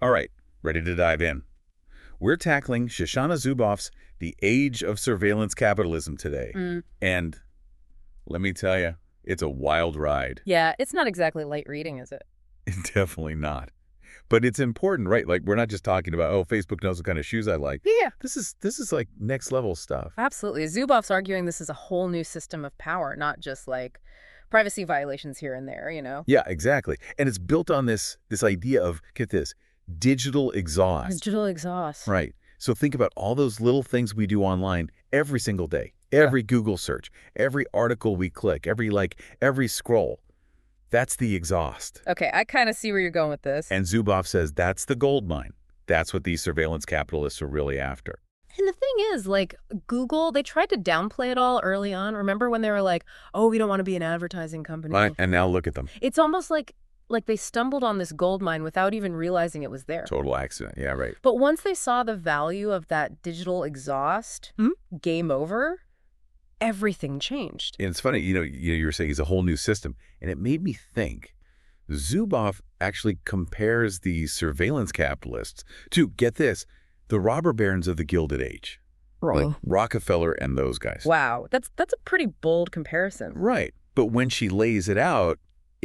All right, ready to dive in. We're tackling Shoshana Zuboff's The Age of Surveillance Capitalism today. And let me tell you, it's a wild ride. Yeah, it's not exactly light reading, is it? Definitely not. But it's important, right? Like, we're not just talking about, oh, Facebook knows what kind of shoes I like. Yeah. This is like next level stuff. Absolutely. Zuboff's arguing this is a whole new system of power, not just like privacy violations here and there, you know? Yeah, exactly. And it's built on this idea of, get this, digital exhaust. Digital exhaust. Right. So think about all those little things we do online every single day. Every Google search, every article we click, every scroll. That's the exhaust. Okay, I kind of see where you're going with this. And Zuboff says that's the gold mine. That's what these surveillance capitalists are really after. And the thing is, like, Google, they tried to downplay it all early on. Remember when they were like, oh, we don't want to be an advertising company. Right. And now look at them. It's almost like they stumbled on this gold mine without even realizing it was there. Total accident. Yeah, right. But once they saw the value of that digital exhaust, game over, everything changed. And it's funny, you were saying it's a whole new system. And it made me think, Zuboff actually compares these surveillance capitalists to, get this, the robber barons of the Gilded Age. Right. Like Rockefeller and those guys. Wow, that's a pretty bold comparison. Right. But when she lays it out,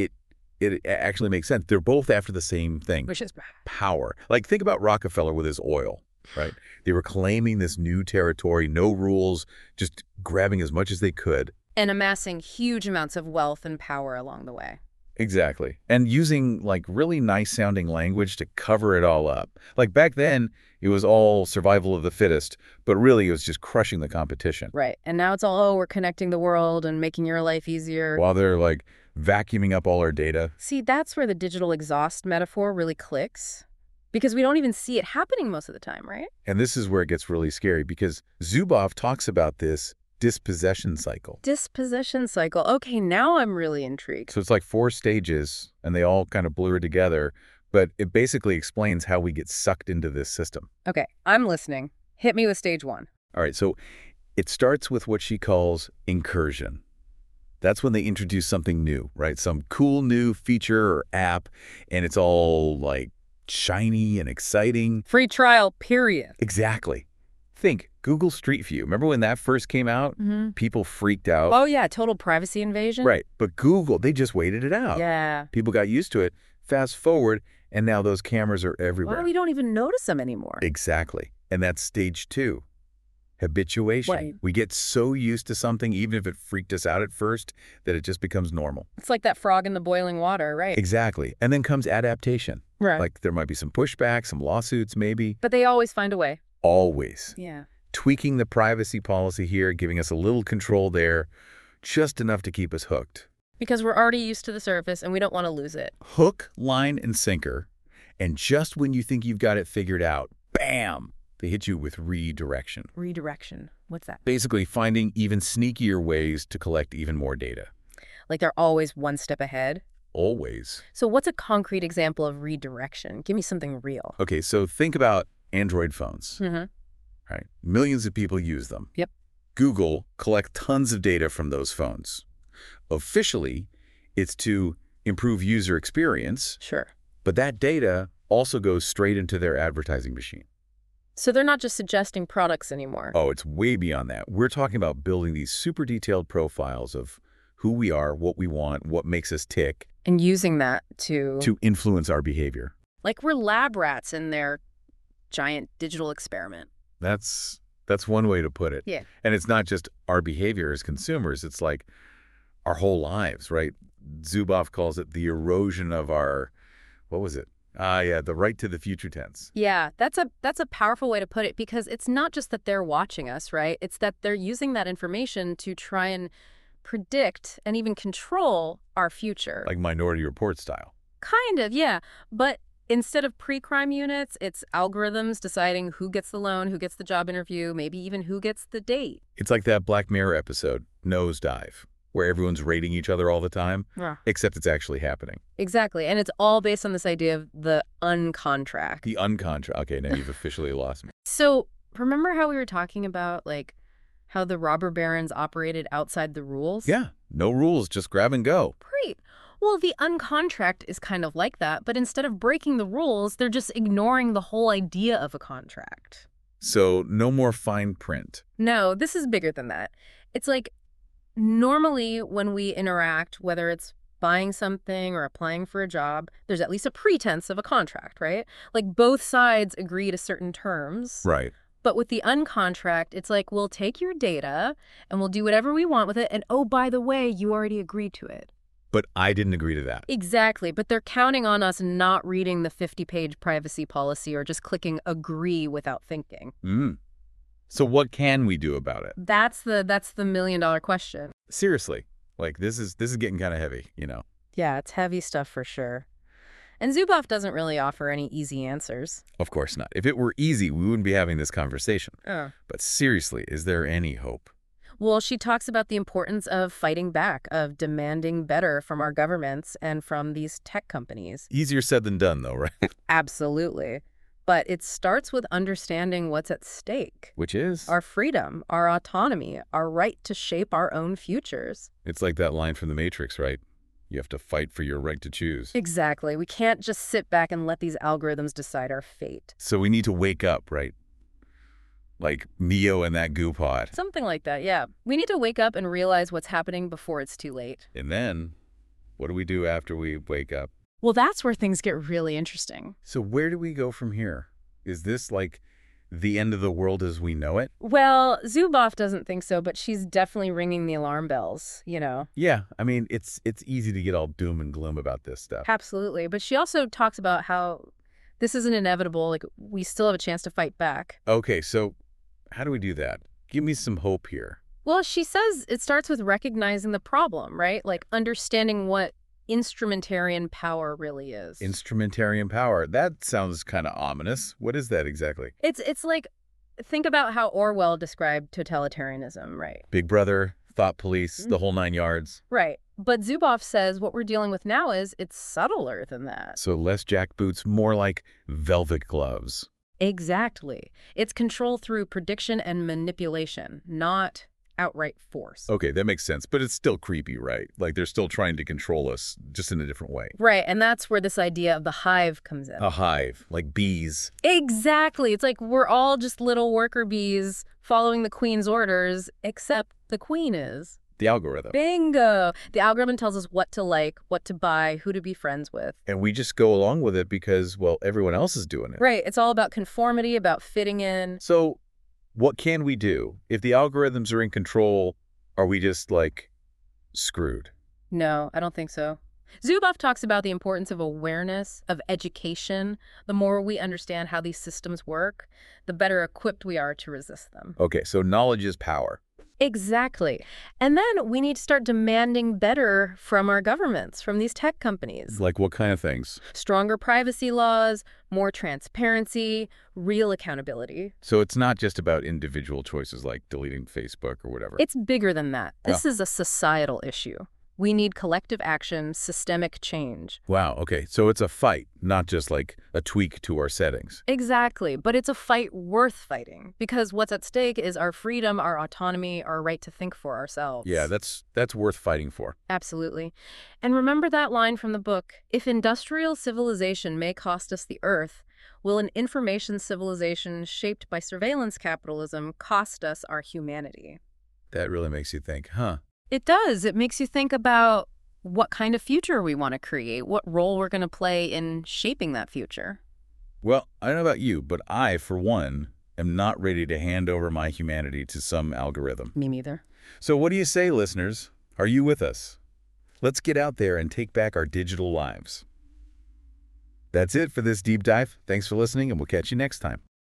it actually makes sense. They're both after the same thing. Which is power. Like, think about Rockefeller with his oil, right? They were claiming this new territory, no rules, just grabbing as much as they could. And amassing huge amounts of wealth and power along the way. Exactly. And using, like, really nice-sounding language to cover it all up. Like, back then, it was all survival of the fittest, but really it was just crushing the competition. Right. And now it's all, oh, we're connecting the world and making your life easier. While they're, like, vacuuming up all our data. See, that's where the digital exhaust metaphor really clicks. Because we don't even see it happening most of the time, right? And this is where it gets really scary, because Zuboff talks about this dispossession cycle. Dispossession cycle. Okay, now I'm really intrigued. So it's like 4 stages, and they all kind of blur together, but it basically explains how we get sucked into this system. Okay, I'm listening. Hit me with stage 1. All right, so it starts with what she calls incursion. That's when they introduce something new, right? Some cool new feature or app, and it's all, like, shiny and exciting. Free trial, period. Exactly. Think Google Street View. Remember when that first came out? People freaked out. Oh, yeah, total privacy invasion. Right. But Google, they just waited it out. Yeah. People got used to it. Fast forward, and now those cameras are everywhere. Well, we don't even notice them anymore. Exactly. And that's stage 2. Habituation. Right. We get so used to something, even if it freaked us out at first, that it just becomes normal. It's like that frog in the boiling water, right? Exactly. And then comes adaptation. Right. Like, there might be some pushback, some lawsuits maybe. But they always find a way. Always. Yeah. Tweaking the privacy policy here, giving us a little control there, just enough to keep us hooked. Because we're already used to the surface and we don't want to lose it. Hook, line, and sinker. And just when you think you've got it figured out, bam, they hit you with redirection. Redirection. What's that? Basically finding even sneakier ways to collect even more data. Like they're always one step ahead? Always. So what's a concrete example of redirection? Give me something real. Okay, so think about Android phones. Right? Millions of people use them. Yep. Google collect tons of data from those phones. Officially, it's to improve user experience. Sure. But that data also goes straight into their advertising machine. So they're not just suggesting products anymore. Oh, it's way beyond that. We're talking about building these super detailed profiles of who we are, what we want, what makes us tick. And using that to influence our behavior. Like we're lab rats in their giant digital experiment. That's one way to put it. Yeah. And it's not just our behavior as consumers. It's like our whole lives, right? Zuboff calls it the erosion of our, what was it? The right to the future tense. Yeah, that's a powerful way to put it, because it's not just that they're watching us, right? It's that they're using that information to try and predict and even control our future. Like Minority Report style. Kind of, yeah. But instead of pre-crime units, it's algorithms deciding who gets the loan, who gets the job interview, maybe even who gets the date. It's like that Black Mirror episode, Nosedive, where everyone's rating each other all the time, except it's actually happening. Exactly. And it's all based on this idea of the uncontract. The uncontract. Okay, now you've officially lost me. So remember how we were talking about, like, how the robber barons operated outside the rules? Yeah, no rules, just grab and go. Great. Well, the uncontract is kind of like that, but instead of breaking the rules, they're just ignoring the whole idea of a contract. So no more fine print. No, this is bigger than that. It's like normally when we interact, whether it's buying something or applying for a job, there's at least a pretense of a contract, right? Like both sides agree to certain terms. Right. But with the uncontract, it's like we'll take your data and we'll do whatever we want with it. And oh, by the way, you already agreed to it. But I didn't agree to that. Exactly. But they're counting on us not reading the 50-page privacy policy or just clicking agree without thinking. So what can we do about it? That's the million-dollar question. Seriously, like this is getting kind of heavy, you know. Yeah, it's heavy stuff for sure. And Zuboff doesn't really offer any easy answers. Of course not. If it were easy, we wouldn't be having this conversation. Oh. But seriously, is there any hope? Well, she talks about the importance of fighting back, of demanding better from our governments and from these tech companies. Easier said than done, though, right? Absolutely. But it starts with understanding what's at stake. Which is? Our freedom, our autonomy, our right to shape our own futures. It's like that line from The Matrix, right? You have to fight for your right to choose. Exactly. We can't just sit back and let these algorithms decide our fate. So we need to wake up, right? Like Neo and that goo pod. Something like that, yeah. We need to wake up and realize what's happening before it's too late. And then, what do we do after we wake up? Well, that's where things get really interesting. So where do we go from here? Is this like the end of the world as we know it? Well, Zuboff doesn't think so, but she's definitely ringing the alarm bells, you know. Yeah, I mean, it's easy to get all doom and gloom about this stuff. Absolutely. But she also talks about how this isn't inevitable. Like, we still have a chance to fight back. Okay, so how do we do that? Give me some hope here. Well, she says it starts with recognizing the problem, right? Like understanding what instrumentarian power really is. Instrumentarian power. That sounds kind of ominous. What is that exactly? It's like, think about how Orwell described totalitarianism, right? Big Brother, thought police, the whole 9 yards. Right. But Zuboff says what we're dealing with now is it's subtler than that. So less jackboots, more like velvet gloves. Exactly. It's control through prediction and manipulation, not outright force. Okay, that makes sense. But it's still creepy, right? Like they're still trying to control us, just in a different way. Right, and that's where this idea of the hive comes in. A hive, like bees. Exactly. It's like we're all just little worker bees following the queen's orders, except the queen is. The algorithm. Bingo! The algorithm tells us what to like, what to buy, who to be friends with. And we just go along with it because, well, everyone else is doing it. Right. It's all about conformity, about fitting in. So what can we do? If the algorithms are in control, are we just, like, screwed? No, I don't think so. Zuboff talks about the importance of awareness, of education. The more we understand how these systems work, the better equipped we are to resist them. Okay, so knowledge is power. Exactly. And then we need to start demanding better from our governments, from these tech companies. Like what kind of things? Stronger privacy laws, more transparency, real accountability. So it's not just about individual choices like deleting Facebook or whatever. It's bigger than that. This is a societal issue. We need collective action, systemic change. Wow, okay. So it's a fight, not just like a tweak to our settings. Exactly. But it's a fight worth fighting because what's at stake is our freedom, our autonomy, our right to think for ourselves. Yeah, that's worth fighting for. Absolutely. And remember that line from the book, if industrial civilization may cost us the earth, will an information civilization shaped by surveillance capitalism cost us our humanity? That really makes you think, huh? It does. It makes you think about what kind of future we want to create, what role we're going to play in shaping that future. Well, I don't know about you, but I, for one, am not ready to hand over my humanity to some algorithm. Me neither. So what do you say, listeners? Are you with us? Let's get out there and take back our digital lives. That's it for this deep dive. Thanks for listening, and we'll catch you next time.